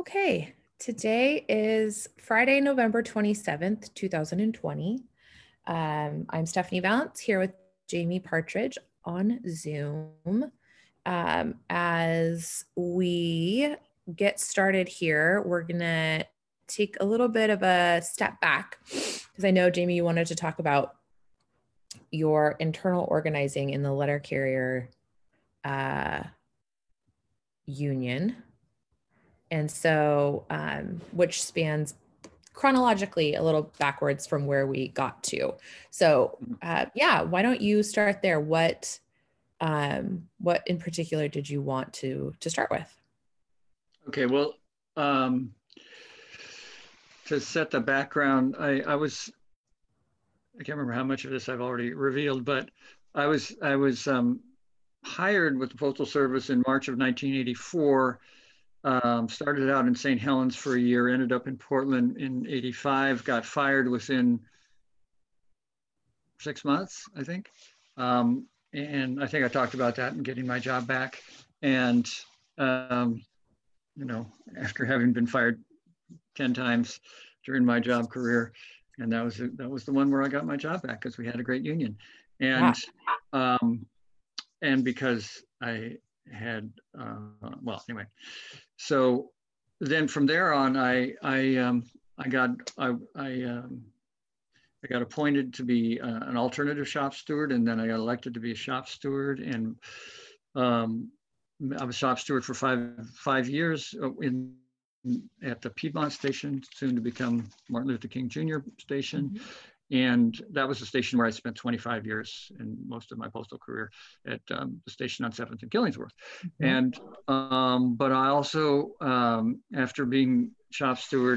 Okay, today is Friday, November 27th, 2020. I'm Stephanie Valance here with Jamie Partridge on Zoom. As we get started here, we're going to take a little bit of a step back because I know, Jamie, you wanted to talk about your internal organizing in the letter carrier union. And so, which spans chronologically a little backwards from where we got to. So, yeah, why don't you start there? What in particular did you want to start with? Okay, well, to set the background, I can't remember how much of this I've already revealed, but I was hired with the Postal Service in March of 1984. Started out in St. Helens for a year, ended up in Portland in 85, got fired within 6 months, I think. And I think I talked about that and getting my job back. And, after having been fired 10 times during my job career, and that was the one where I got my job back because we had a great union. And, and because I had, anyway, so then from there on, I got appointed to be an alternative shop steward, and then I got elected to be a shop steward, and I was shop steward for five years at the Piedmont station, soon to become Martin Luther King Jr. station. Mm-hmm. And that was the station where I spent 25 years in most of my postal career, at the station on 7th and Killingsworth. Mm-hmm. And, but I also, after being shop steward,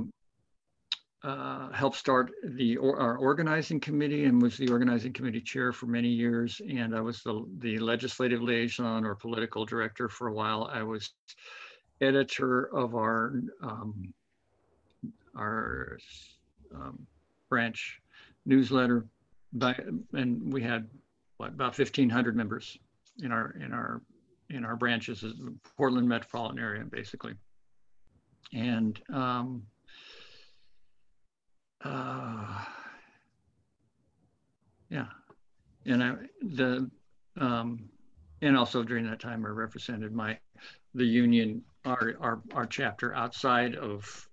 helped start our organizing committee and was the organizing committee chair for many years. And I was the legislative liaison or political director for a while. I was editor of our branch newsletter, and we had about 1,500 members in our branches, the Portland metropolitan area, basically. And yeah, and also during that time I represented the union, our chapter outside of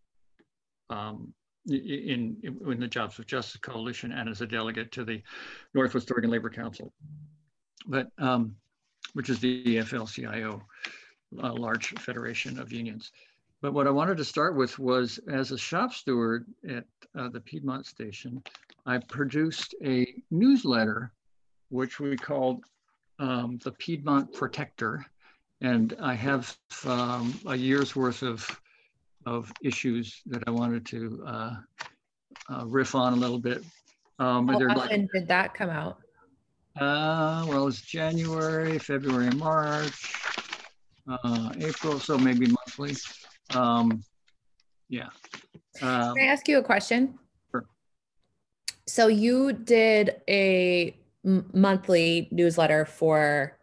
in the Jobs with Justice Coalition, and as a delegate to the Northwest Oregon Labor Council, but which is the AFL-CIO, a large federation of unions. But what I wanted to start with was, as a shop steward at the Piedmont station, I produced a newsletter, which we called the Piedmont Protector. And I have a year's worth of issues that I wanted to riff on a little bit. How often did that come out? Well, it's January, February, March, April, so maybe monthly. Yeah. Can I ask you a question? Sure. So you did a monthly newsletter for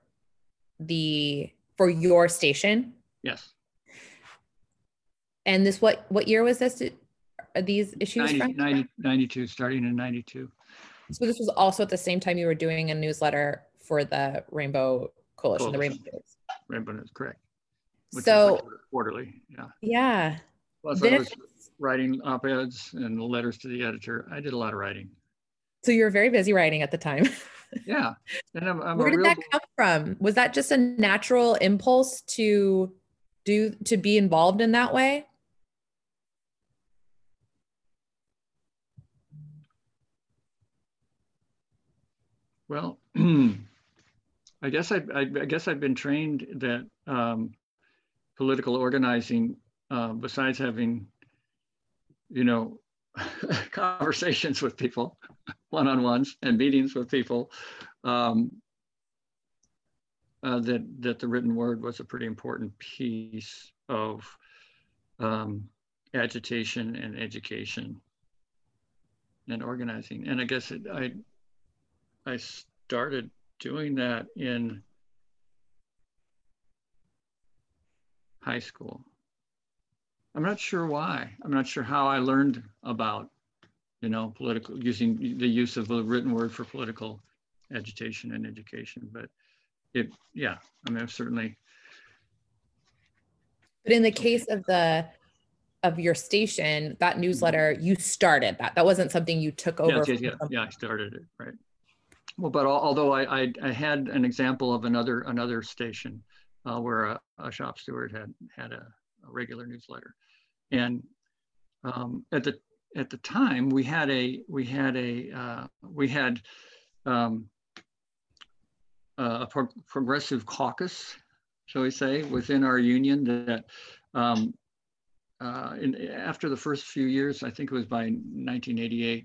your station? Yes. And this, what year was this? Are these issues 92, starting in 92. So this was also at the same time you were doing a newsletter for the Rainbow Coalition. The Rainbow News. Rainbow News, correct. Which so is like quarterly, yeah. Yeah. Plus I was writing op-eds and letters to the editor. I did a lot of writing. So you were very busy writing at the time. Yeah. And where did that come from? Was that just a natural impulse to be involved in that way? Well, I guess I've been trained that political organizing, besides having, conversations with people, one-on-ones and meetings with people, that the written word was a pretty important piece of agitation and education and organizing. And I guess I started doing that in high school. I'm not sure why. I'm not sure how I learned about, you know, using the use of the written word for political agitation and education, but yeah, I mean, I've certainly. But in the case of your station, that newsletter, you started that. That wasn't something you took over. Yeah, I started it, right. Well, but although I had an example of another station where a shop steward had a regular newsletter, and at the time we had a progressive caucus, shall we say, within our union that after the first few years, I think it was by 1988,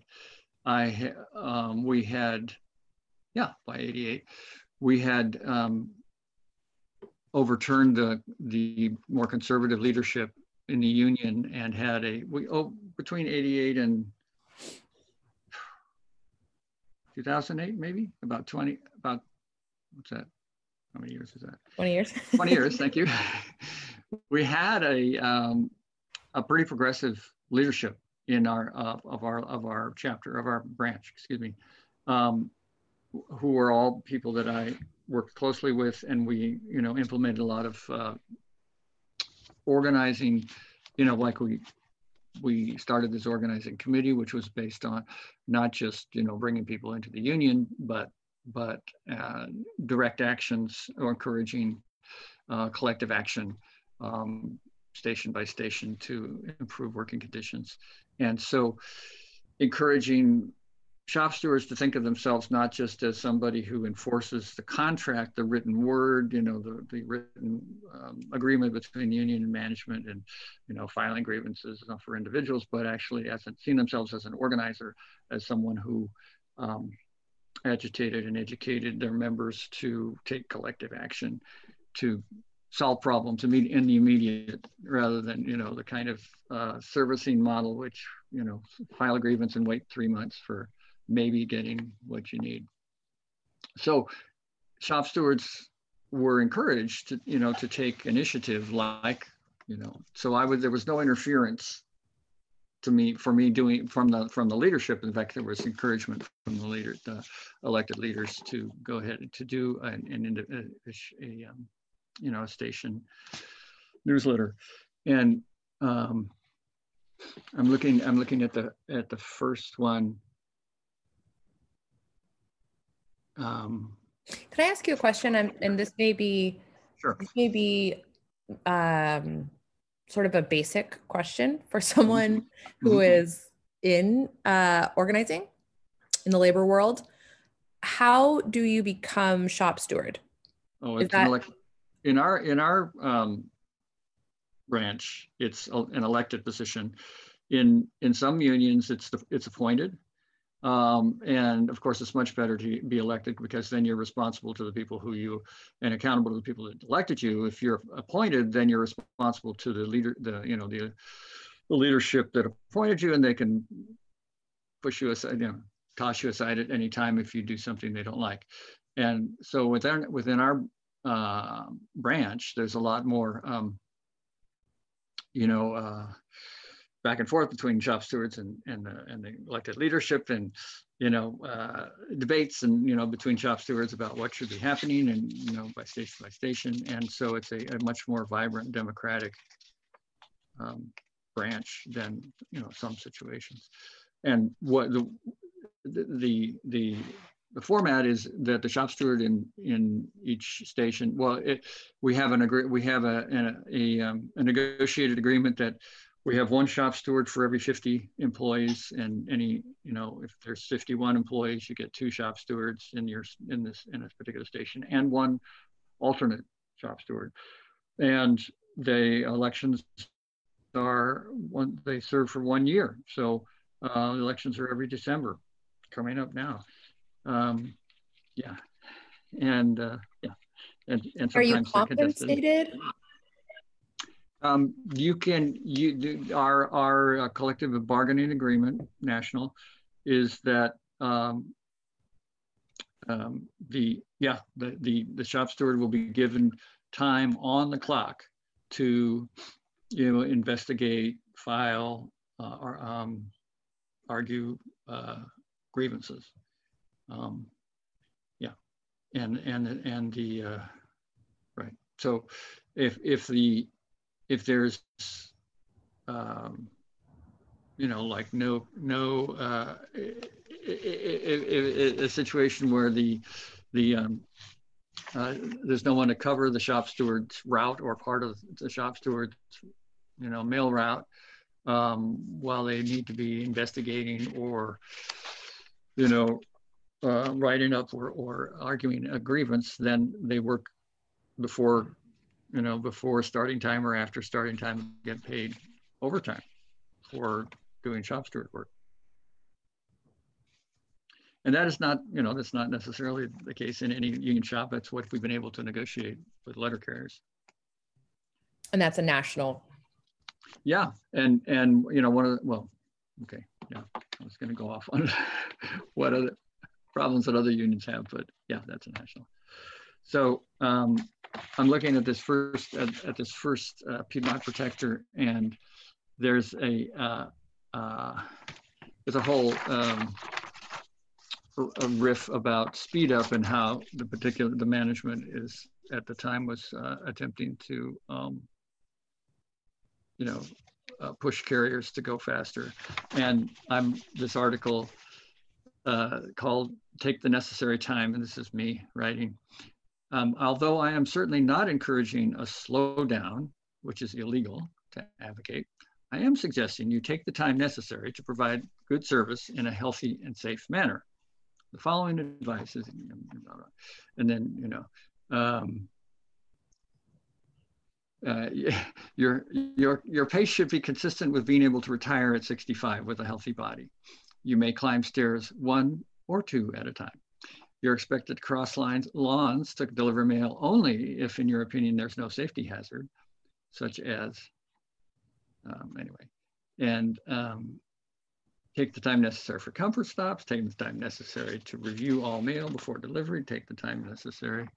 we had, yeah, by 88, we had overturned the more conservative leadership in the union and had between 88 and 2008, maybe about what's that? How many years is that? 20 years. 20 years, thank you. We had a pretty progressive leadership in our chapter, of our branch, excuse me, who were all people that I worked closely with, and we, you know, implemented a lot of organizing, you know, like we started this organizing committee, which was based on not just, you know, bringing people into the union, but direct actions or encouraging collective action, station by station, to improve working conditions. And so encouraging shop stewards to think of themselves not just as somebody who enforces the contract, the written word, you know, the written agreement between union and management, and, you know, filing grievances for individuals, but actually seeing themselves as an organizer, as someone who agitated and educated their members to take collective action to solve problems in the immediate, rather than, you know, the kind of servicing model, which, you know, file a grievance and wait 3 months for maybe getting what you need. So shop stewards were encouraged to, you know, to take initiative, like, you know, so there was no interference for me doing from the leadership. In fact, there was encouragement from the elected leaders to go ahead to do you know, a station newsletter. And I'm looking at the first one. Could I ask you a question? And this may be, sure. This may be sort of a basic question for someone who is in organizing in the labor world. How do you become shop steward? Oh, it's in our branch, it's an elected position. In some unions, it's appointed. And of course, it's much better to be elected, because then you're responsible to the people and accountable to the people that elected you. If you're appointed, then you're responsible to the leadership that appointed you, and they can push you aside, you know, toss you aside at any time if you do something they don't like. And so within our branch, there's a lot more, you know, back and forth between shop stewards and the elected leadership, and, you know, debates, and, you know, between shop stewards about what should be happening, and, you know, by station. And so it's a much more vibrant, democratic branch than, you know, some situations. And what the format is that the shop steward in each station, well, we have a negotiated agreement that we have one shop steward for every 50 employees, and you know, if there's 51 employees, you get 2 shop stewards in this particular station, and 1 alternate shop steward. And the elections they serve for 1 year. So elections are every December, coming up now. Yeah, and yeah, and sometimes are you compensated? Our collective bargaining agreement, national, is that the shop steward will be given time on the clock to investigate, file, or argue grievances. Yeah, and the right. So if there's like a situation where there's no one to cover the shop steward's route or part of the shop steward's mail route while they need to be investigating or writing up or arguing a grievance, then they work before starting time or after starting time, get paid overtime for doing shop steward work. And that is not, that's not necessarily the case in any union shop. That's what we've been able to negotiate with letter carriers. And that's a national. Yeah, and okay, yeah, I was going to go off on what other problems that other unions have, but yeah, that's a national. So I'm looking at this first Piedmont Protector, and there's a whole a riff about speed up and how the management is at the time was attempting to push carriers to go faster. And this article called "Take the Necessary Time," and this is me writing. Although I am certainly not encouraging a slowdown, which is illegal to advocate, I am suggesting you take the time necessary to provide good service in a healthy and safe manner. The following advice is, and then, your pace should be consistent with being able to retire at 65 with a healthy body. You may climb stairs 1 or 2 at a time. You're expected to cross lawns to deliver mail only if, in your opinion, there's no safety hazard, such as, take the time necessary for comfort stops, take the time necessary to review all mail before delivery, take the time necessary.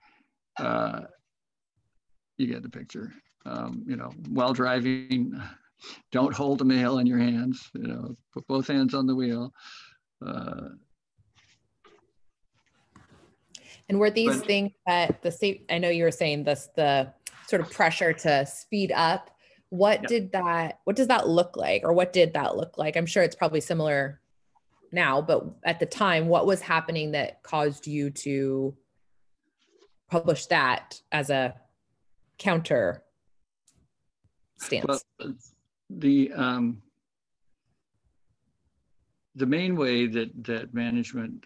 You get the picture. While driving, don't hold the mail in your hands, put both hands on the wheel. And were these things that I know you were saying this, the sort of pressure to speed up, what does that look like? Or what did that look like? I'm sure it's probably similar now, but at the time, what was happening that caused you to publish that as a counter stance? Well, the main way that management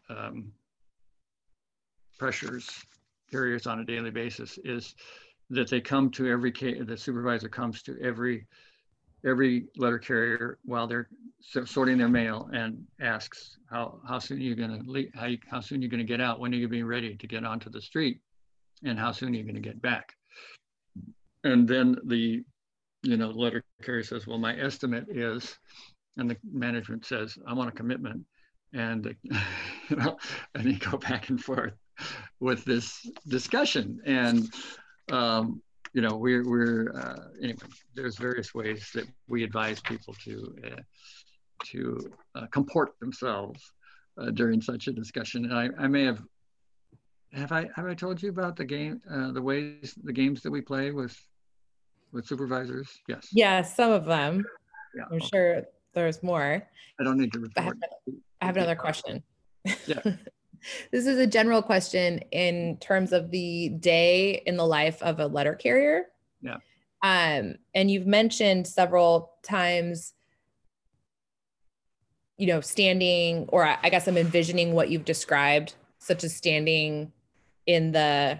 pressures carriers on a daily basis is that they come to the supervisor comes to every letter carrier while they're sorting their mail and asks how soon are you going to leave, how soon are you going to get out, when are you going to be ready to get onto the street, and how soon are you going to get back. And then the letter carrier says, well, my estimate is, and the management says, I want a commitment, and and they go back and forth with this discussion. And anyway, there's various ways that we advise people to comport themselves during such a discussion. And I may have I told you about the games that we play with supervisors? Yes. Yeah, some of them. Yeah, I'm sure there's more. I don't need to report. I have another question. Yeah. This is a general question in terms of the day in the life of a letter carrier. Yeah. And you've mentioned several times, standing, or I guess I'm envisioning what you've described, such as standing in the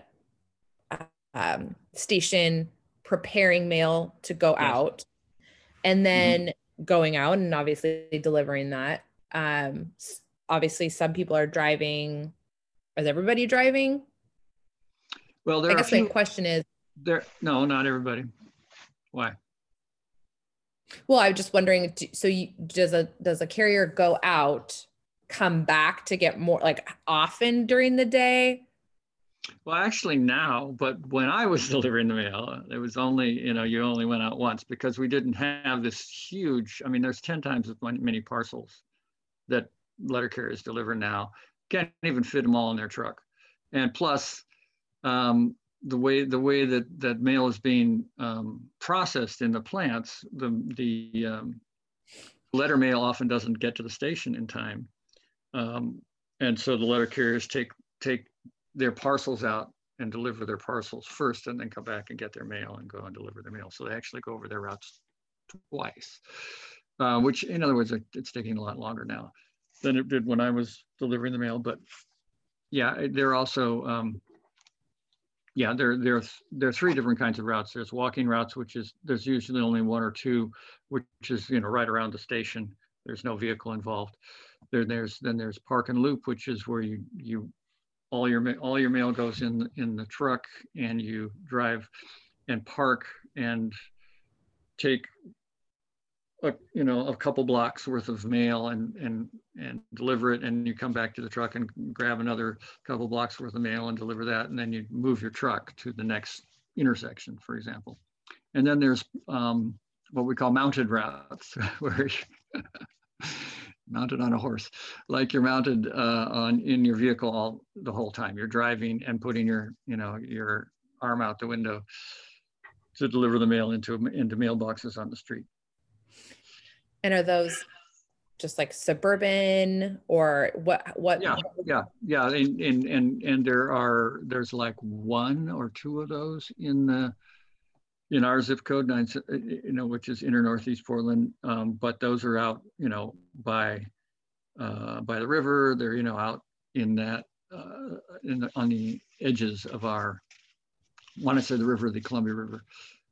station, preparing mail to go out, and then going out and obviously delivering that. Obviously, some people are driving. Is everybody driving? Well, I guess my question is, no, not everybody. Why? Well, I'm just wondering. So, does a carrier go out, come back to get more, like, often during the day? Well, actually now, but when I was delivering the mail, it was only, you only went out once because we didn't have this huge, I mean, there's 10 times as many parcels that letter carriers deliver now. Can't even fit them all in their truck. And plus, the way that mail is being processed in the plants, the letter mail often doesn't get to the station in time. And so the letter carriers take their parcels out and deliver their parcels first, and then come back and get their mail and go and deliver their mail. So they actually go over their routes twice, which in other words, it's taking a lot longer now than it did when I was delivering the mail. But yeah, they're also, there are three different kinds of routes. There's walking routes, which is, there's usually only one or two, which is, right around the station. There's no vehicle involved. Then there's park and loop, which is where all your mail goes in the truck, and you drive and park and take a couple blocks worth of mail and deliver it, and you come back to the truck and grab another couple blocks worth of mail and deliver that, and then you move your truck to the next intersection, for example. And then there's what we call mounted routes, where mounted on a horse, like you're mounted in your vehicle the whole time. You're driving and putting your arm out the window to deliver the mail into mailboxes on the street. And are those just like suburban, or what? Yeah. And there's like one or two of those in our zip code, which is inner Northeast Portland. But those are out, by the river. They're, out in that, on the edges of our, when I say the river, the Columbia River.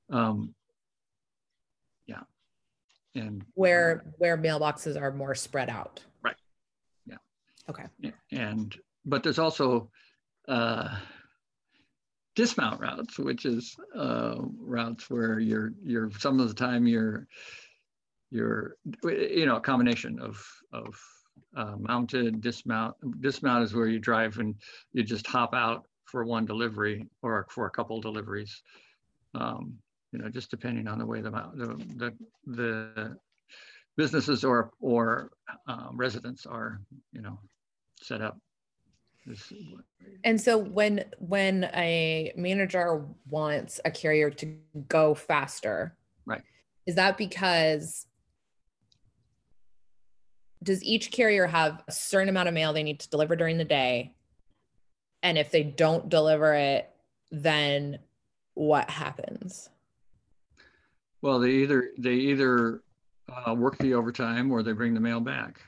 Yeah. And where mailboxes are more spread out. Right. Yeah. Okay. But there's also dismount routes, which is routes where you're some of the time you're a combination of mounted, dismount. Dismount is where you drive and you just hop out for one delivery or for a couple deliveries. Just depending on the way the businesses or residents are, set up. And so when a manager wants a carrier to go faster, right, is that because, does each carrier have a certain amount of mail they need to deliver during the day? And if they don't deliver it, then what happens? Well, they either work the overtime, or they bring the mail back,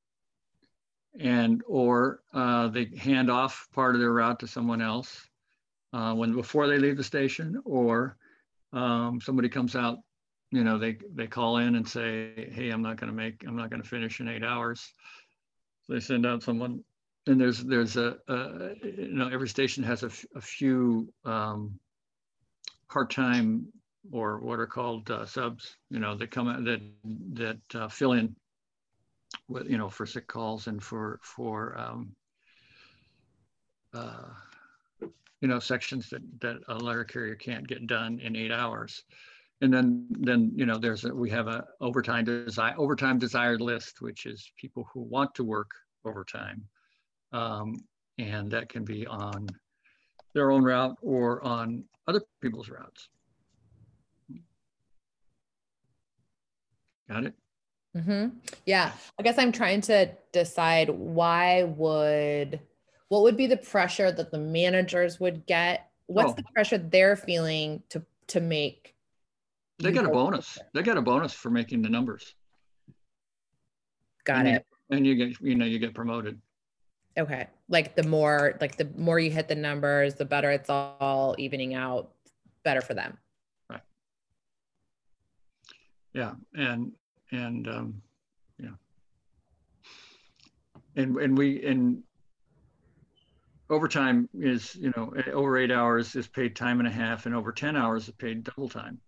or they hand off part of their route to someone else before they leave the station, or somebody comes out, they call in and say, hey, I'm not going to finish in 8 hours. So they send out someone, and there's every station has a few part-time, or what are called subs, that come out that fill in with, for sick calls and for sections that a letter carrier can't get done in 8 hours. And then we have a overtime desired list, which is people who want to work overtime, and that can be on their own route or on other people's routes. Got it? Mm-hmm. Yeah. I guess I'm trying to decide what would be the pressure that the managers would get? What's the pressure they're feeling to make? They get a bonus. They get a bonus for making the numbers. Got it. And you get promoted. Okay. Like the more you hit the numbers, the better it's all evening out, better for them. Right. Yeah. And overtime is, over 8 hours is paid time and a half, and over 10 hours is paid double time.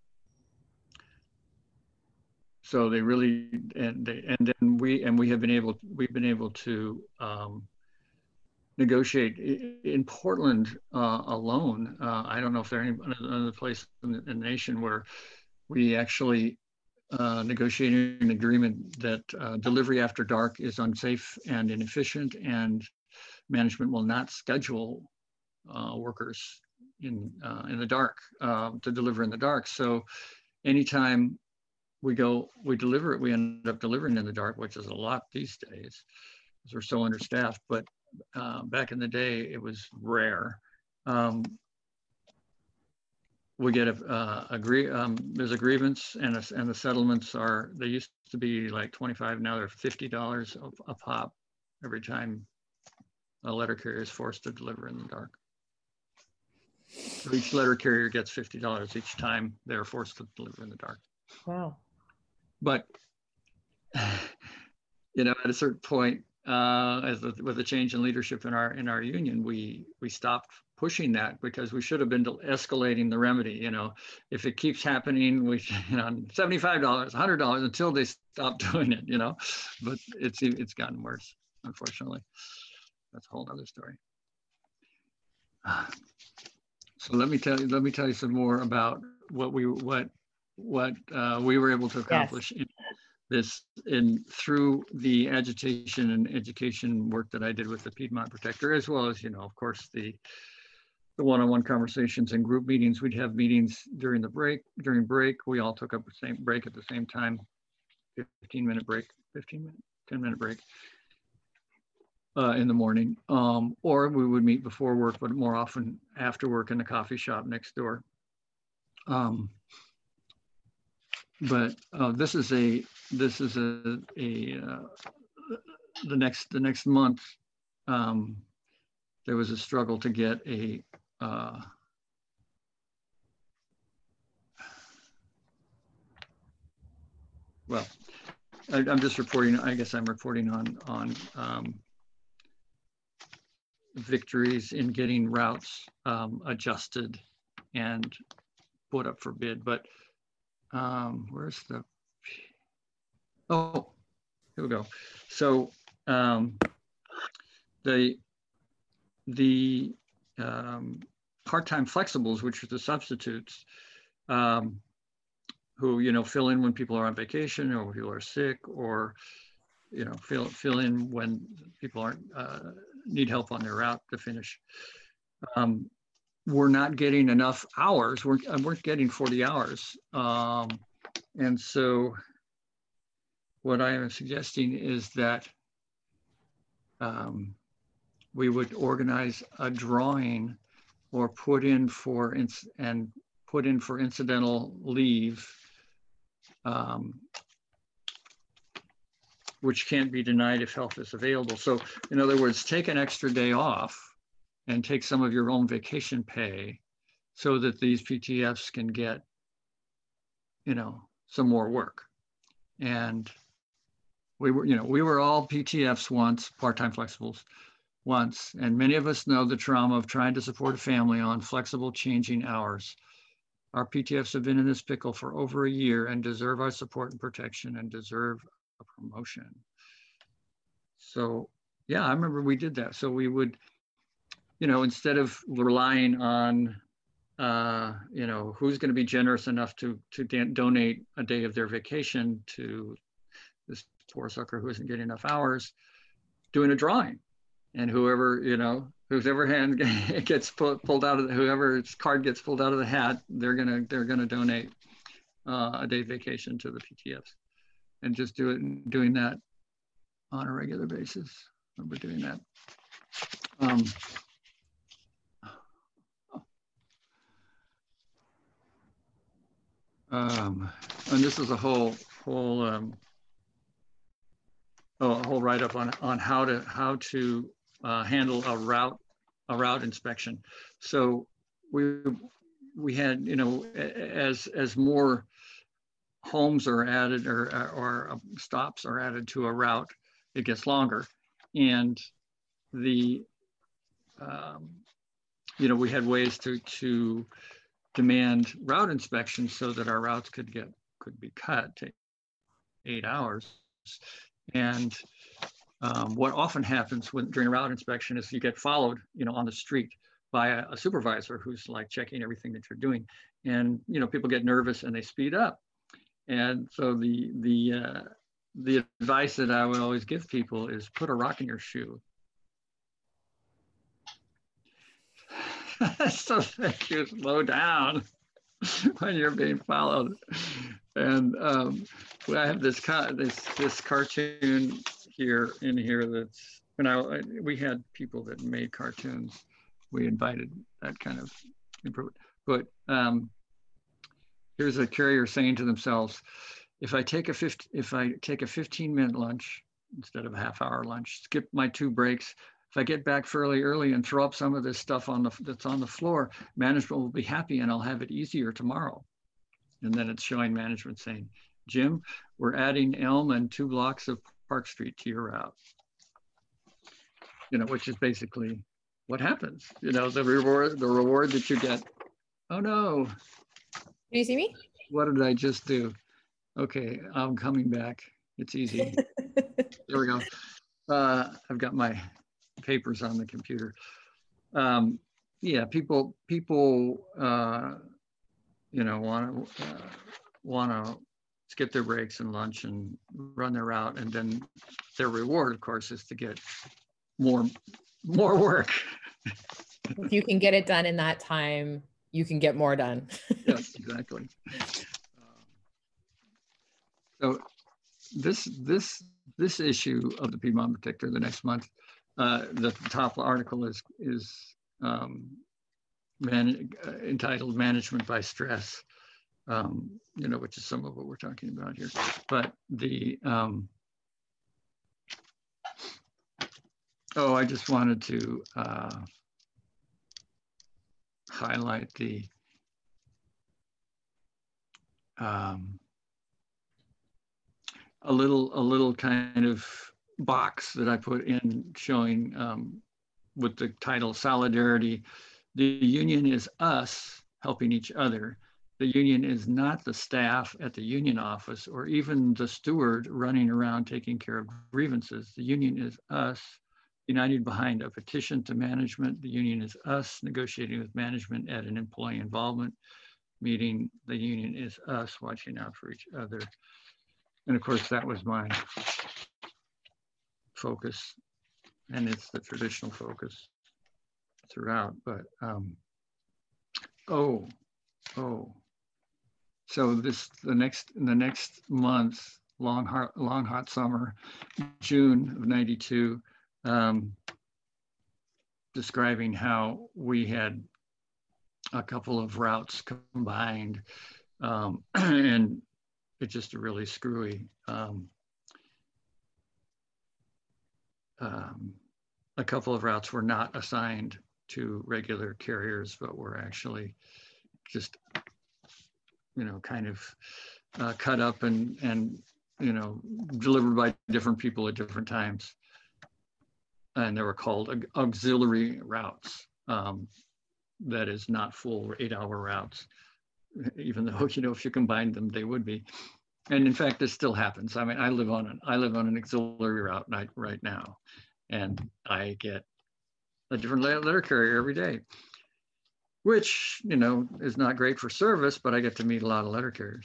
So they really, we've been able to negotiate in Portland alone. I don't know if there any other place in the nation where we actually negotiated an agreement that delivery after dark is unsafe and inefficient, and management will not schedule workers in the dark to deliver in the dark. So anytime we deliver it, we end up delivering in the dark, which is a lot these days because we're so understaffed. But back in the day, it was rare. We get there's a grievance, and the settlements they used to be like $25, now they're $50 a pop every time a letter carrier is forced to deliver in the dark. So each letter carrier gets $50 each time they're forced to deliver in the dark. Wow. But you know, at a certain point, with the change in leadership in our union, we stopped pushing that because we should have been escalating the remedy. You know, if it keeps happening, we, you know, $75, $100 until they stop doing it. You know, but it's gotten worse, unfortunately. That's a whole other story. So let me tell you some more about what we were able to accomplish. Yes. Through the agitation and education work that I did with the Piedmont Protector, as well as, you know, of course, the one-on-one conversations and group meetings. We'd have meetings during break. We all took up the same break at the same time, 10-minute break in the morning. Or we would meet before work, but more often after work in the coffee shop next door. But this is the next month. There was a struggle to get a well, I'm just reporting. I guess I'm reporting on victories in getting routes adjusted and put up for bid, but. Where's the, oh, here we go. So the part-time flexibles, which are the substitutes, who, you know, fill in when people are on vacation or people are sick, or, you know, fill in when people aren't need help on their route to finish. We're not getting enough hours. We're getting 40 hours. And so what I am suggesting is that we would organize a drawing or put in for incidental leave, which can't be denied if health is available. So in other words, take an extra day off and take some of your own vacation pay so that these PTFs can get, you know, some more work. And we were all PTFs once, part-time flexibles once, and many of us know the trauma of trying to support a family on flexible changing hours. Our PTFs have been in this pickle for over a year and deserve our support and protection and deserve a promotion. So yeah, I remember we did that. So we would, you know, instead of relying on, you know, who's going to be generous enough to donate a day of their vacation to this poor sucker who isn't getting enough hours, doing a drawing, and whoever, you know, whoever hand gets pulled out of whoever's card gets pulled out of the hat, they're gonna donate a day vacation to the PTFs, and just doing that on a regular basis. I remember doing that. And this is a whole write-up on how to handle a route inspection. So we had, you know, as more homes are added or stops are added to a route, it gets longer, and the you know, we had ways to demand route inspections so that our routes could be cut to 8 hours. And What often happens during a route inspection is you get followed, on the street by a supervisor who's like checking everything that you're doing, and people get nervous and they speed up. And so the advice that I would always give people is put a rock in your shoe. So that you slow down when you're being followed. And I have this cartoon here that's, we had people that made cartoons. We invited that kind of input. But here's a carrier saying to themselves, if I take a 15-minute lunch instead of a half-hour lunch, skip my 2 breaks, if I get back fairly early and throw up some of this stuff that's on the floor, management will be happy and I'll have it easier tomorrow. And then it's showing management saying, Jim, we're adding Elm and 2 blocks of Park Street to your route. Which is basically what happens. The reward that you get. Oh no. Can you see me? What did I just do? Okay, I'm coming back. It's easy. There we go. I've got my papers on the computer. Yeah, people want to skip their breaks and lunch and run their route, and then their reward, of course, is to get more work. If you can get it done in that time, you can get more done. Yes, exactly. So this issue of the Piedmont Protector, the next month, the top article is entitled "Management by Stress," which is some of what we're talking about here. But I just wanted to highlight the a little kind of box that I put in showing with the title "Solidarity." The union is us helping each other. The union is not the staff at the union office or even the steward running around taking care of grievances. The union is us united behind a petition to management. The union is us negotiating with management at an employee involvement meeting. The union is us watching out for each other. And of course, that was my focus, and it's the traditional focus throughout. But so in the next month, long hot summer, June of '92, describing how we had a couple of routes combined, and it's just a really screwy. A couple of routes were not assigned to regular carriers, but were actually just, kind of cut up and delivered by different people at different times. And they were called auxiliary routes. That is not full 8-hour routes, even though, if you combined them, they would be. And in fact, this still happens. I mean, I live on an auxiliary route right now, and I get a different letter carrier every day, which, is not great for service, but I get to meet a lot of letter carriers.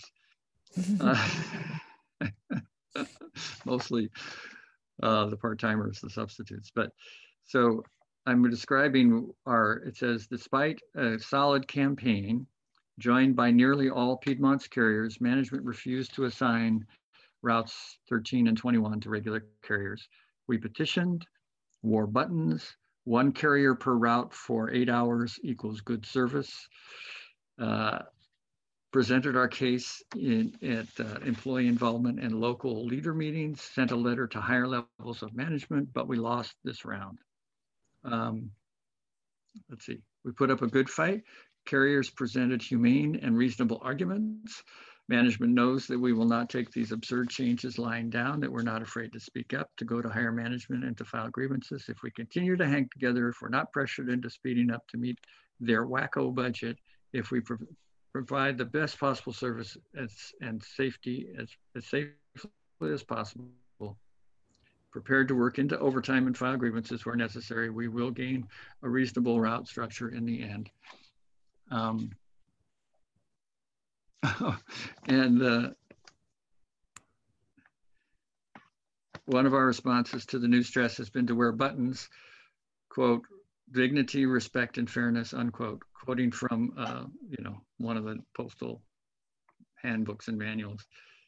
Mostly the part-timers, the substitutes. But so I'm describing it says, despite a solid campaign joined by nearly all Piedmont's carriers, management refused to assign routes 13 and 21 to regular carriers. We petitioned, wore buttons, 1 carrier per route for 8 hours equals good service, presented our case at employee involvement and local leader meetings, sent a letter to higher levels of management, but we lost this round. Let's see, we put up a good fight. Carriers presented humane and reasonable arguments. Management knows that we will not take these absurd changes lying down, that we're not afraid to speak up, to go to higher management and to file grievances. If we continue to hang together, if we're not pressured into speeding up to meet their wacko budget, if we provide the best possible service and safety as safely as possible, prepared to work into overtime and file grievances where necessary. We will gain a reasonable route structure in the end. And one of our responses to the new stress has been to wear buttons, quote, dignity, respect, and fairness, unquote, quoting from, you know, one of the postal handbooks and manuals.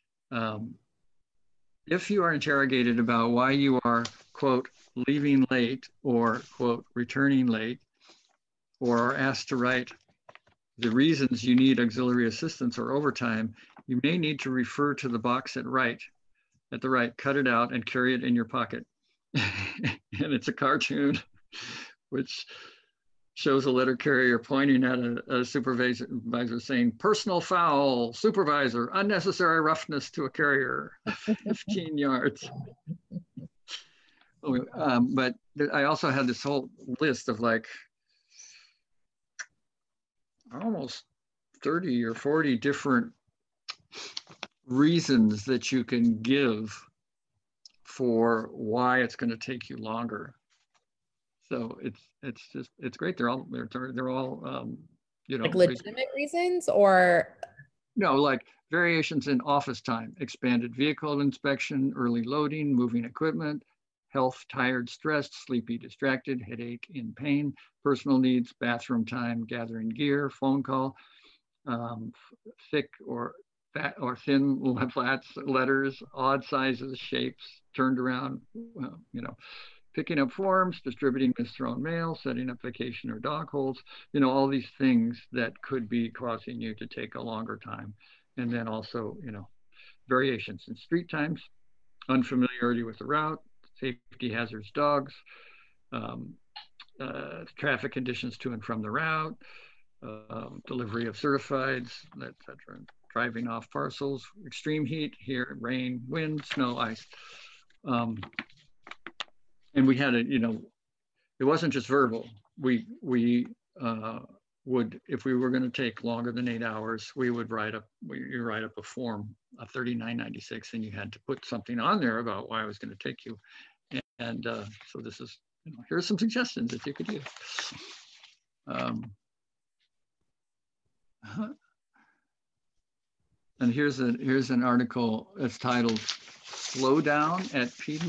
If you are interrogated about why you are, quote, leaving late or, quote, returning late, or are asked to write the reasons you need auxiliary assistance or overtime, you may need to refer to the box at the right, cut it out and carry it in your pocket. And it's a cartoon which shows a letter carrier pointing at a supervisor saying, personal foul, supervisor, unnecessary roughness to a carrier, 15 yards. But I also had this whole list of like almost 30 or 40 different reasons that you can give for why it's going to take you longer. So it's great. They're all you know, like legitimate reasons, or no, like variations in office time, expanded vehicle inspection, early loading, moving equipment, health, tired, stressed, sleepy, distracted, headache, in pain, personal needs, bathroom time, gathering gear, phone call, thick or fat or thin flats, letters, odd sizes, shapes, turned around, you know, picking up forms, distributing misthrown mail, setting up vacation or dog holds, you know, all these things that could be causing you to take a longer time. And then also, you know, variations in street times, unfamiliarity with the route, safety hazards, dogs, traffic conditions to and from the route, delivery of certifieds, etc. Driving off parcels, extreme heat, here, rain, wind, snow, ice. And we had you know, it wasn't just verbal. We would, if we were going to take longer than 8 hours, we would you write up a form, a 3996, and you had to put something on there about why it was going to take you. And so this is, you know, here's some suggestions that you could use. And here's an article that's titled "Slow Down at Piedmont?" ?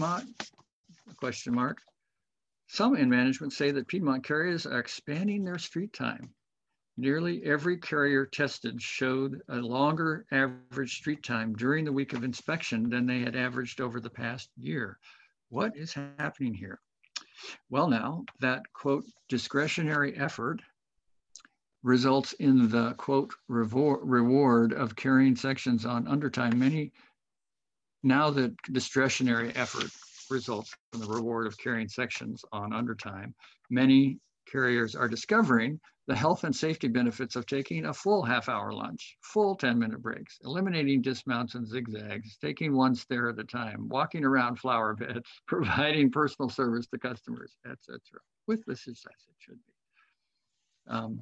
Some in management say that Piedmont carriers are expanding their street time. Nearly every carrier tested showed a longer average street time during the week of inspection than they had averaged over the past year. What is happening here? Well, now that, quote, discretionary effort results in the, quote, reward of carrying sections on undertime. Now that discretionary effort results in the reward of carrying sections on undertime, many carriers are discovering the health and safety benefits of taking a full half-hour lunch, full 10-minute breaks, eliminating dismounts and zigzags, taking one stare at a time, walking around flower beds, providing personal service to customers, etc., with the success it should be.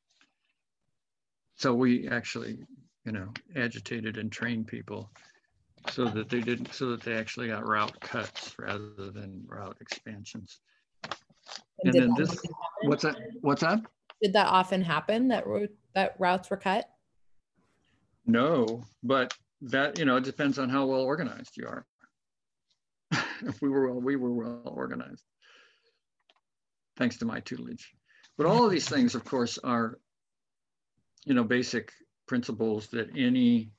So we actually, you know, agitated and trained people so that they actually got route cuts rather than route expansions. And then this, what's that? Did that often happen, that routes were cut? No, but that, you know, it depends on how well organized you are. we were well organized, thanks to my tutelage. But all of these things, of course, are, you know, basic principles that any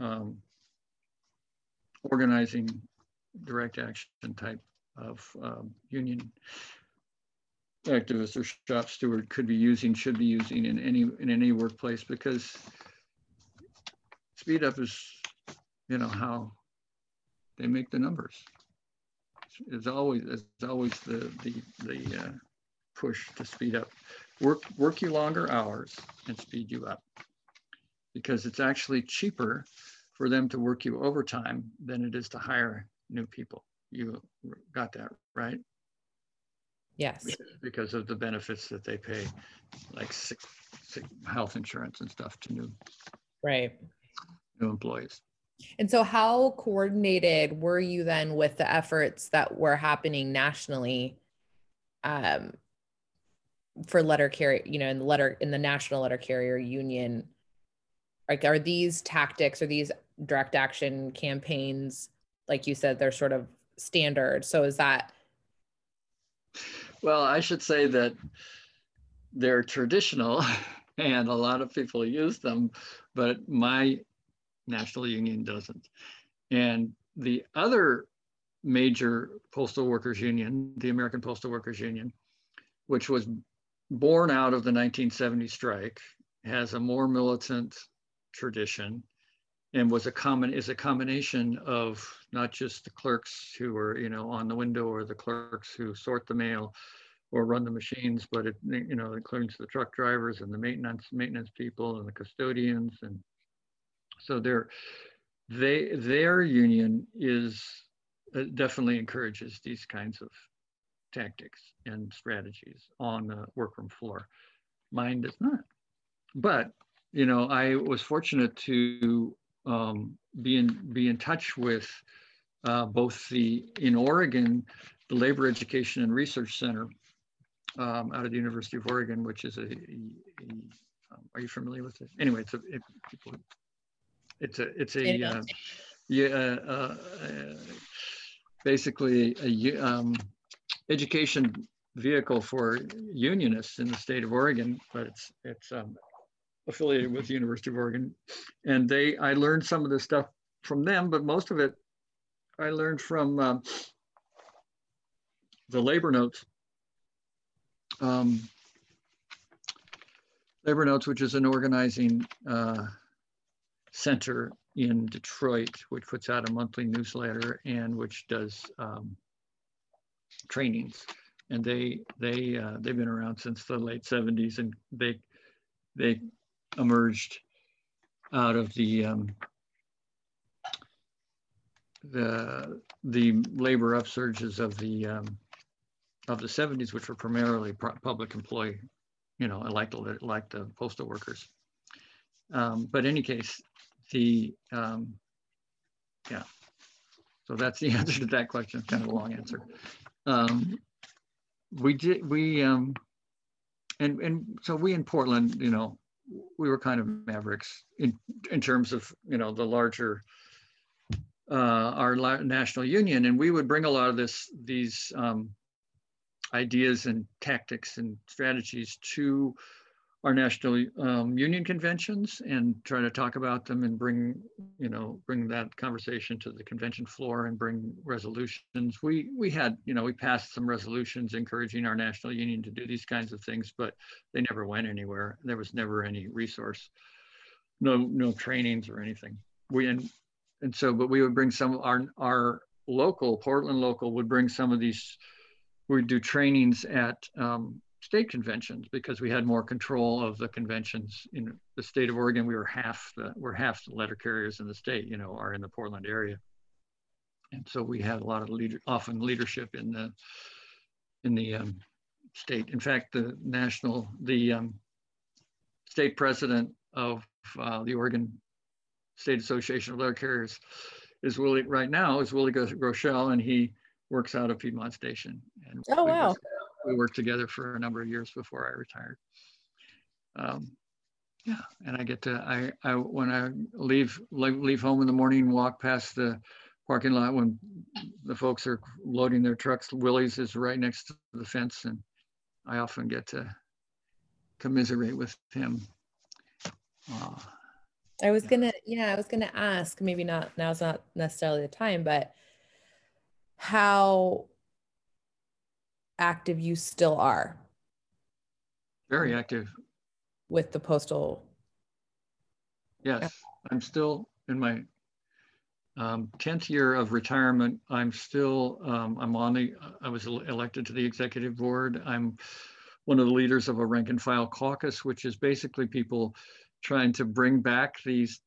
organizing direct action type of union activist or shop steward should be using in any workplace, because speed up is, you know, how they make the numbers. It's always the push to speed up. Work you longer hours and speed you up, because it's actually cheaper for them to work you overtime than it is to hire new people. You got that, right? Yes. Because of the benefits that they pay, like sick health insurance and stuff to new right. New employees. And so how coordinated were you then with the efforts that were happening nationally for letter carrier, in the National Letter Carrier Union? Like, are these tactics or these direct action campaigns, like you said, they're sort of standard? So is that? Well, I should say that they're traditional and a lot of people use them, but my national union doesn't. And the other major postal workers union, the American Postal Workers Union, which was born out of the 1970 strike, has a more militant tradition and is a combination of not just the clerks who are, on the window, or the clerks who sort the mail or run the machines, but it includes the truck drivers and the maintenance people and the custodians. And so their union is definitely encourages these kinds of tactics and strategies on the workroom floor. Mine does not. But I was fortunate to be in touch with both in Oregon, the Labor Education and Research Center out of the University of Oregon, which is are you familiar with it? Anyway, basically a education vehicle for unionists in the state of Oregon, but it's affiliated with the University of Oregon. And I learned some of this stuff from them, but most of it I learned from the Labor Notes. Labor Notes, which is an organizing center in Detroit, which puts out a monthly newsletter and which does trainings. And they've been around since the late 70s, and they emerged out of the labor upsurges of the 70s, which were primarily public employee, like the postal workers. But in any case, yeah. So that's the answer to that question. Kind of a long answer. So we in Portland, we were kind of mavericks in terms of, the larger, our national union, and we would bring a lot of these ideas and tactics and strategies to our national union conventions and try to talk about them and bring that conversation to the convention floor and bring resolutions. We passed some resolutions encouraging our national union to do these kinds of things, but they never went anywhere. There was never any resource, no trainings or anything. But we would bring some our local, Portland local would bring some of these. We'd do trainings at state conventions because we had more control of the conventions in the state of Oregon. We're half the letter carriers in the state, are in the Portland area. And so we had a lot of leadership in the state. In fact, the state president of the Oregon State Association of Letter Carriers is Willie Groeschel, and he works out of Piedmont Station. And oh, wow. We worked together for a number of years before I retired. Yeah, and I get to, when I leave home in the morning, walk past the parking lot when the folks are loading their trucks, Willie's is right next to the fence, and I often get to commiserate with him. I was gonna ask, maybe not, now's not necessarily the time, but how active you still are. Very active. With the postal. Yes, I'm still in my 10th year of retirement. I'm still, I was elected to the executive board. I'm one of the leaders of a rank and file caucus, which is basically people trying to bring back these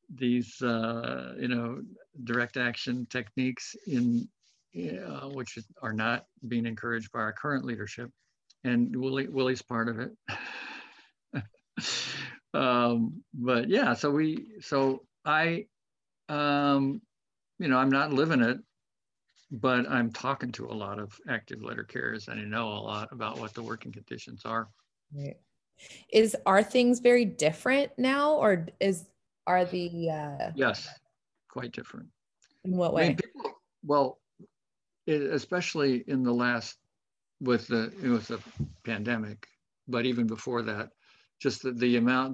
direct action techniques which are not being encouraged by our current leadership, and Willie's part of it. But yeah, so I You know, I'm not living it, but I'm talking to a lot of active letter carriers, and I know a lot about what the working conditions are. Right. Are things very different now, or are the Yes, quite different. in what I mean, way? people, well, especially in the last with the pandemic, but even before that, just the amount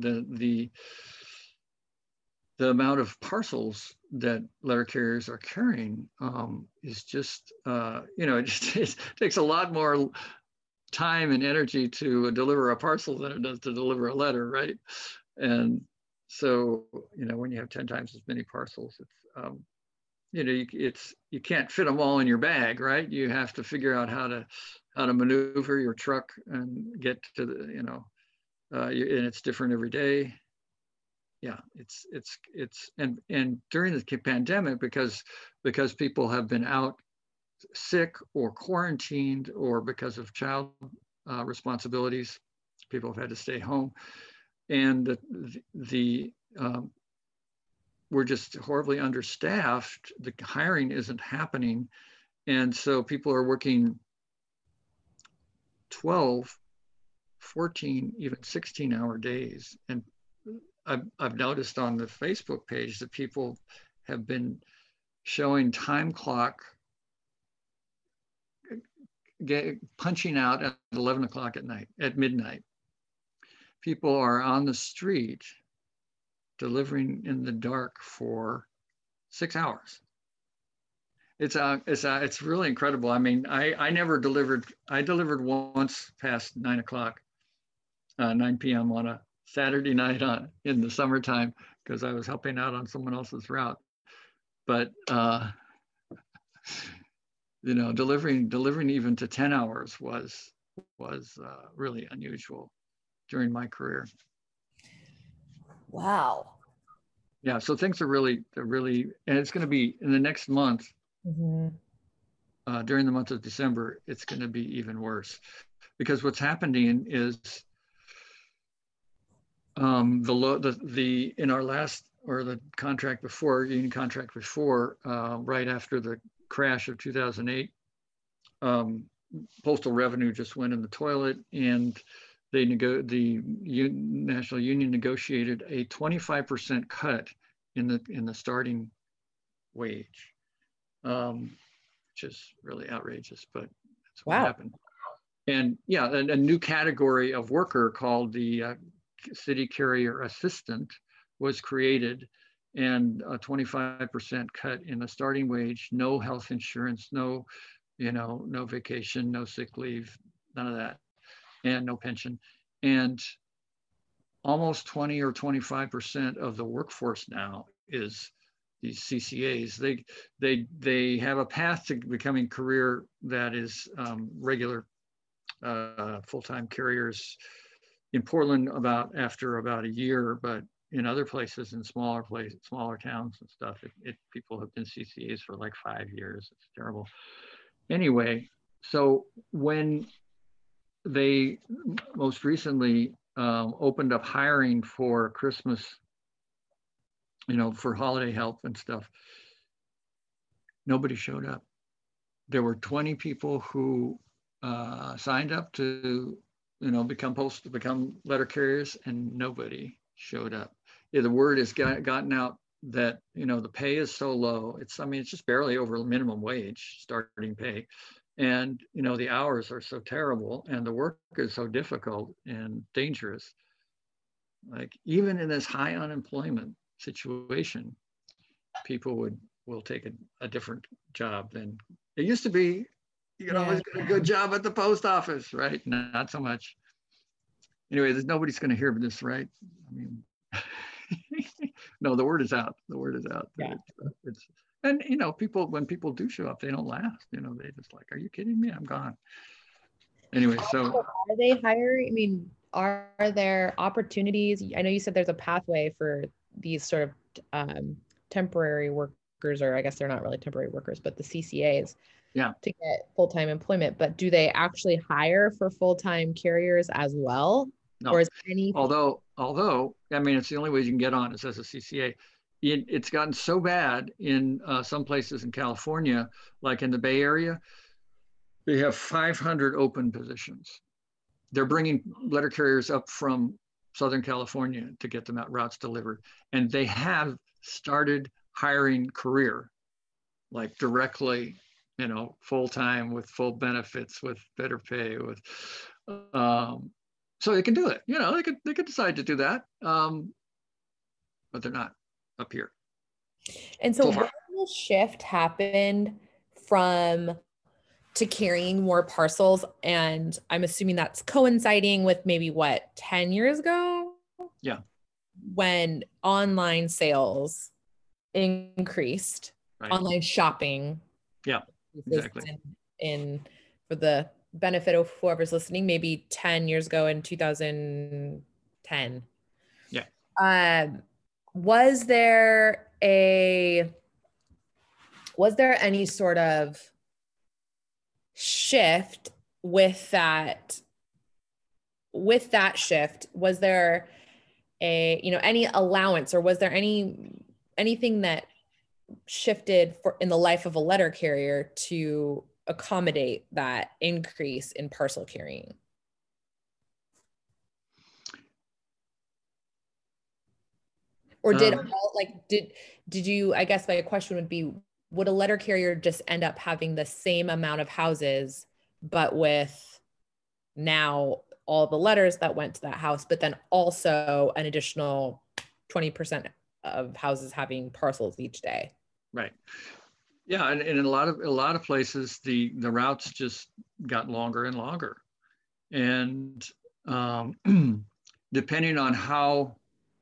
the amount of parcels that letter carriers are carrying is just you know, it takes a lot more time and energy to deliver a parcel than it does to deliver a letter, right? And so, you know, when you have 10 times as many parcels, it's you know, you can't fit them all in your bag, right? You have to figure out how to maneuver your truck and get to the, you know, and it's different every day. Yeah, and during the pandemic, because people have been out sick or quarantined, or because of child responsibilities, people have had to stay home, and we're just horribly understaffed. The hiring isn't happening, and so people are working 12, 14, even 16-hour days. And I've noticed on the Facebook page that people have been showing time clock punching out at 11 o'clock at night, at midnight. People are on the street delivering in the dark for 6 hours. It's really incredible. I mean, I never delivered. I delivered once past 9 o'clock, 9 p.m. on a Saturday night in the summertime, because I was helping out on someone else's route. But you know, delivering even to 10 hours was really unusual during my career. Wow. Yeah, so things are really, and it's going to be in the next month. During the month of December, it's going to be even worse, because what's happening is in our last, or the contract before, union contract before, right after the crash of 2008, postal revenue just went in the toilet, and the National Union negotiated a 25% cut in the starting wage, which is really outrageous, but that's what happened. And yeah, a new category of worker called the city carrier assistant was created, and a 25% cut in the starting wage, no health insurance, no vacation, no sick leave, none of that, and no pension. And almost 20 or 25% of the workforce now is these CCAs. They have a path to becoming career that is regular full-time carriers in Portland after about a year, but in other places, in smaller towns and stuff, people have been CCAs for like 5 years. It's terrible. Anyway, so when they most recently opened up hiring for Christmas, for holiday help and stuff, nobody showed up. There were 20 people who signed up to, become letter carriers, and nobody showed up. Yeah, the word has gotten out that, the pay is so low. It's just barely over minimum wage, starting pay. And, the hours are so terrible, and the work is so difficult and dangerous. Like, even in this high unemployment situation, people will take a different job than it used to be. You can always get a good job at the post office, right? Not so much. Anyway, nobody's going to hear this, right? I mean, no, the word is out. The word is out. Yeah. And when people do show up, they don't last. They just like, are you kidding me? I'm gone. Anyway, so are they hiring? I mean, are there opportunities? I know you said there's a pathway for these sort of temporary workers, or I guess they're not really temporary workers, but the CCAs, to get full-time employment. But do they actually hire for full-time carriers as well? No. Or is anything? Although, it's the only way you can get on is as a CCA. it's gotten so bad in some places in California, like in the Bay Area, they have 500 open positions. They're bringing letter carriers up from Southern California to get them out routes delivered. And they have started hiring career, like directly, you know, full-time with full benefits, with better pay, with, so they can do it. You know, they could decide to do that, but they're not up here. And so when the shift happened from to carrying more parcels, and I'm assuming that's coinciding with maybe what, 10 years ago? Yeah. When online sales increased, right. Online shopping. Yeah, exactly. In for the benefit of whoever's listening, maybe 10 years ago in 2010. Yeah. Was there any sort of shift with that shift? Was there any allowance, or was there anything that shifted in the life of a letter carrier to accommodate that increase in parcel carrying? Or did you, I guess my question would be, would a letter carrier just end up having the same amount of houses, but with now all the letters that went to that house, but then also an additional 20% of houses having parcels each day? Right. Yeah, and in a lot of places, the routes just got longer and longer, and depending on how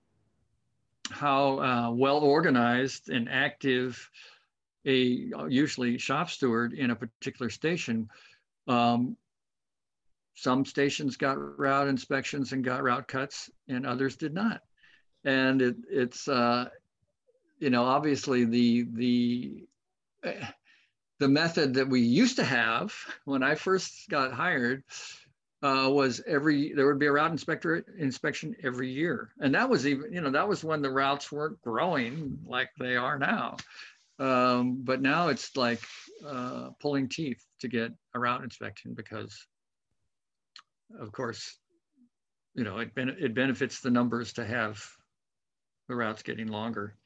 well organized and active a usually shop steward in a particular station, some stations got route inspections and got route cuts, and others did not. And it's obviously the method that we used to have when I first got hired was there would be a route inspection every year. And that was even, that was when the routes weren't growing like they are now. But now it's like pulling teeth to get a route inspection because, of course, it benefits the numbers to have the routes getting longer,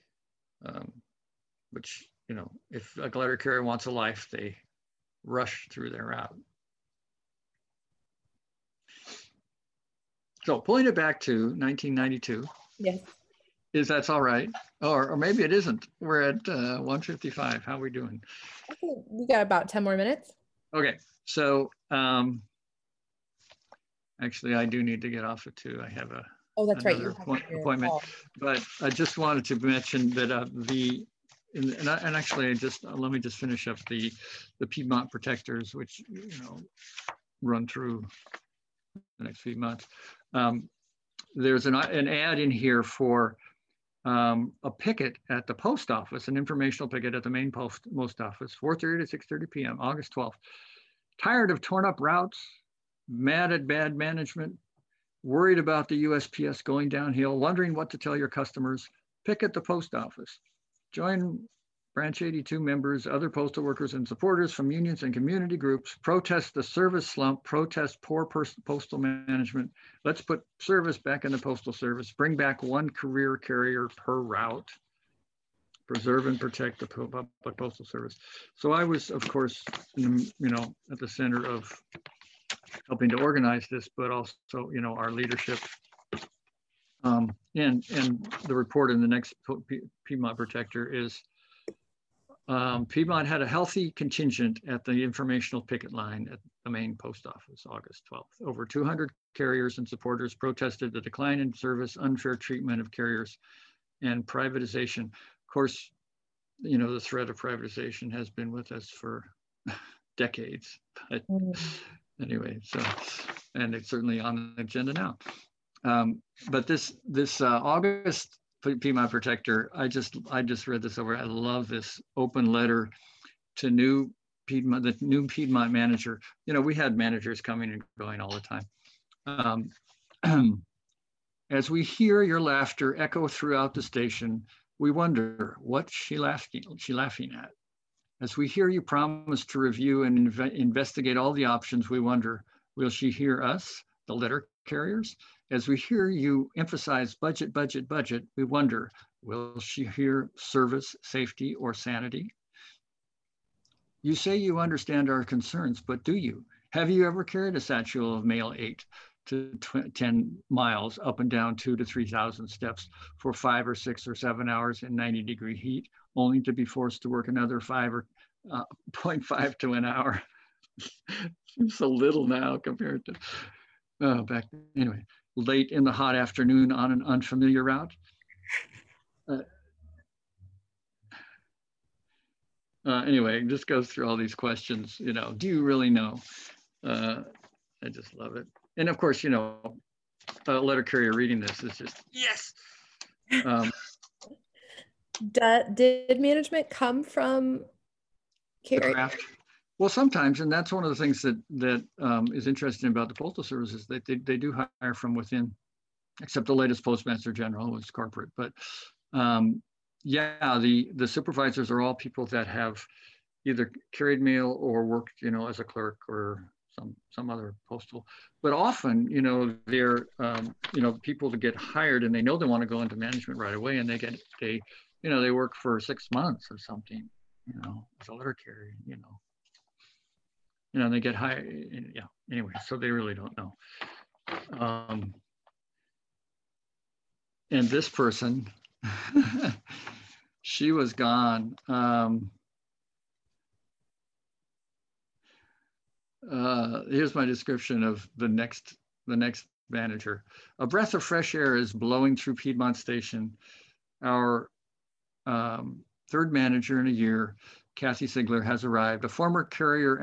which, if a letter carrier wants a life, they rush through their route. So pulling it back to 1992. Yes. That's all right? Or maybe it isn't. We're at 1:55. How are we doing? Okay, we got about 10 more minutes. Okay. So actually, I do need to get off at 2. I have that's right. appointment. But I just wanted to mention that actually, let me just finish up the Piedmont protectors, which run through the next few months. There's an ad in here for a picket at the post office, an informational picket at the main post office, 4:30 to 6:30 p.m., August 12th. Tired of torn up routes, mad at bad management, worried about the USPS going downhill, wondering what to tell your customers? Picket the post office. Join Branch 82 members, other postal workers, and supporters from unions and community groups. Protest the service slump, protest poor postal management. Let's put service back in the postal service. Bring back one career carrier per route. Preserve and protect the public postal service. So I was, of course, at the center of helping to organize this, but also, our leadership. And the report in the next Piedmont Protector is, Piedmont had a healthy contingent at the informational picket line at the main post office, August 12th. Over 200 carriers and supporters protested the decline in service, unfair treatment of carriers, and privatization. Of course, the threat of privatization has been with us for decades. But anyway, and it's certainly on the agenda now. But this August Piedmont Protector, I just read this over. I love this open letter to the new Piedmont manager. We had managers coming and going all the time. As we hear your laughter echo throughout the station, we wonder, what's she laughing at? As we hear you promise to review and investigate all the options, we wonder, will she hear us, the letter carriers? As we hear you emphasize budget, budget, budget, we wonder, will she hear service, safety, or sanity? You say you understand our concerns, but do you? Have you ever carried a satchel of mail 8 to 10 miles up and down 2,000 to 3,000 steps for 5 or 6 or 7 hours in 90-degree heat, only to be forced to work another 5 or 0.5 to an hour? Seems so little now compared to back then. Anyway, late in the hot afternoon on an unfamiliar route. Anyway, it just goes through all these questions, you know, do you really know? I just love it. And of course, you know, a letter carrier reading this is just, yes. Did management come from carrier? Craft? Well, sometimes, and that's one of the things that is interesting about the Postal Service is that they do hire from within, except the latest Postmaster General was corporate. But yeah, the supervisors are all people that have either carried mail or worked, you know, as a clerk or some other postal. But often, you know, they're you know, people to get hired and they know they want to go into management right away, and they you know, they work for 6 months or something, you know, as a letter carrier, you know, they get hired. Yeah. Anyway, so they really don't know. And this person, she was gone. Here's my description of the next manager. A breath of fresh air is blowing through Piedmont Station. Our third manager in a year, Kathy Sigler, has arrived. A former carrier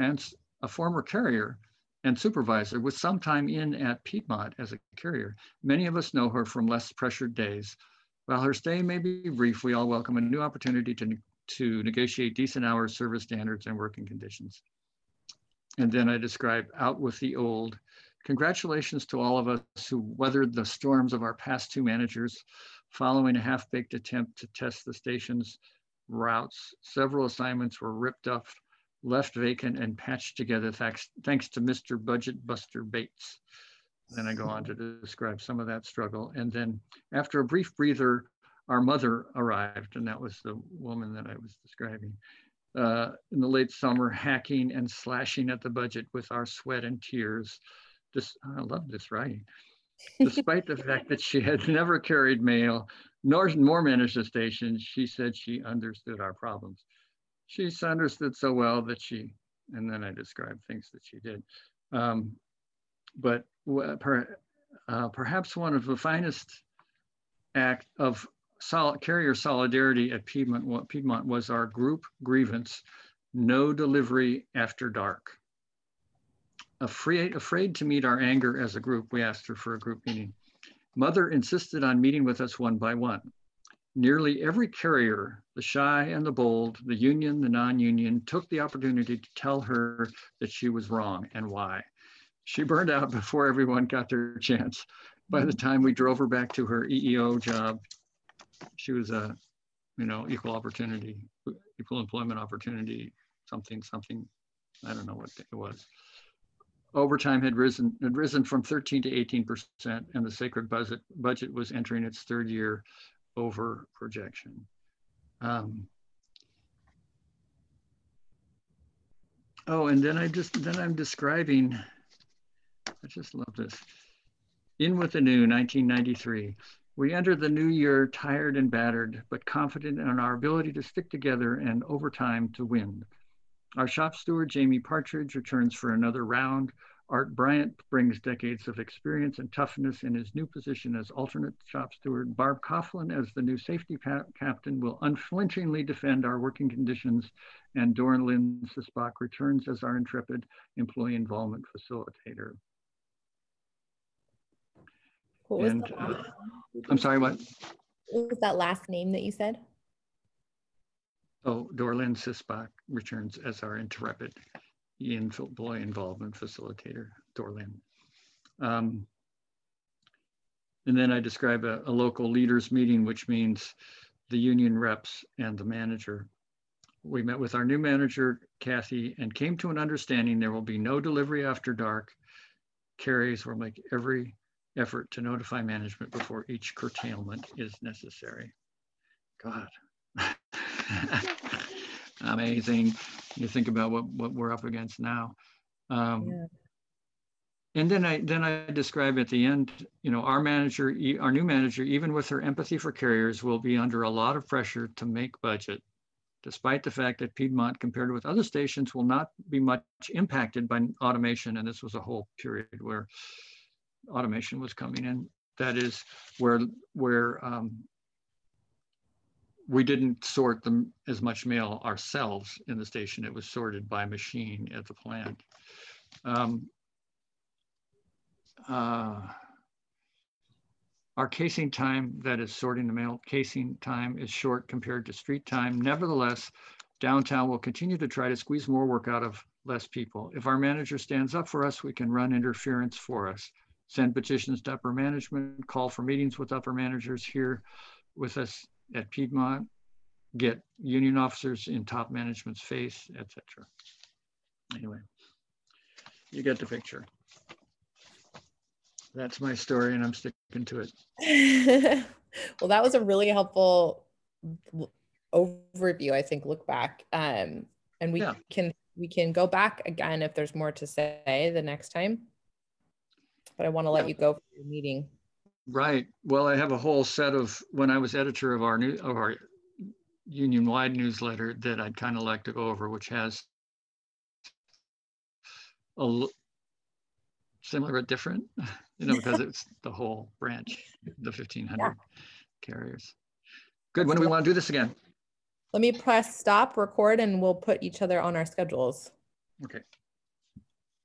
and supervisor with some time in at Piedmont as a carrier. Many of us know her from less pressured days. While her stay may be brief, we all welcome a new opportunity to negotiate decent hours, service standards, and working conditions. And then I describe out with the old. Congratulations to all of us who weathered the storms of our past 2 managers. Following a half-baked attempt to test the station's routes, several assignments were ripped up, left vacant, and patched together thanks to Mr. Budget Buster Bates. Then I go on to describe some of that struggle. And then after a brief breather, our mother arrived, and that was the woman that I was describing. In the late summer, hacking and slashing at the budget with our sweat and tears. I love this writing. Despite the fact that she had never carried mail, nor managed a station, she said she understood our problems. She understood so well that and then I described things that she did. But perhaps one of the finest act of carrier solidarity at Piedmont was our group grievance, no delivery after dark. Afraid to meet our anger as a group, we asked her for a group meeting. Mother insisted on meeting with us one by one. Nearly every carrier, the shy and the bold, the union, the non-union, took the opportunity to tell her that she was wrong and why. She burned out before everyone got their chance. By the time we drove her back to her EEO job, she was a, you know, equal employment opportunity, something, I don't know what it was. Overtime had risen from 13 to 18%, and the sacred budget was entering its 3rd year over projection. Oh, and then I'm describing, I just love this. In with the new 1993. We entered the new year tired and battered, but confident in our ability to stick together and over time to win. Our shop steward, Jamie Partridge, returns for another round. Art Bryant brings decades of experience and toughness in his new position as alternate shop steward. Barb Coughlin, as the new safety captain, will unflinchingly defend our working conditions. And Doran Lynn Sisbach returns as our intrepid employee involvement facilitator. I'm sorry, what? What was that last name that you said? Oh, Dorlin Sisbach returns as our intrepid employee involvement facilitator, Dorlin. And then I describe a local leaders meeting, which means, the union reps and the manager. We met with our new manager, Kathy, and came to an understanding there will be no delivery after dark. Carriers will make every effort to notify management before each curtailment is necessary. God. Amazing. You think about what we're up against now. Yeah. And then I describe at the end, you know, our new manager, even with her empathy for carriers, will be under a lot of pressure to make budget, despite the fact that Piedmont, compared with other stations, will not be much impacted by automation. And this was a whole period where automation was coming in. That is where we didn't sort them as much mail ourselves in the station. It was sorted by machine at the plant. Our casing time, that is sorting the mail, casing time is short compared to street time. Nevertheless, downtown will continue to try to squeeze more work out of less people. If our manager stands up for us, we can run interference for us, send petitions to upper management, call for meetings with upper managers here with us at Piedmont, get union officers in top management's face, etc. Anyway, you get the picture. That's my story, and I'm sticking to it. Well, that was a really helpful overview, I think, look back. And we can go back again if there's more to say the next time. But I want to let you go for your meeting. Right. Well, I have a whole set of, when I was editor of our union-wide newsletter, that I'd kind of like to go over, which has a similar but different, you know, because it's the whole branch, the 1,500 carriers. Good. When do we want to do this again? Let me press stop record and we'll put each other on our schedules. Okay.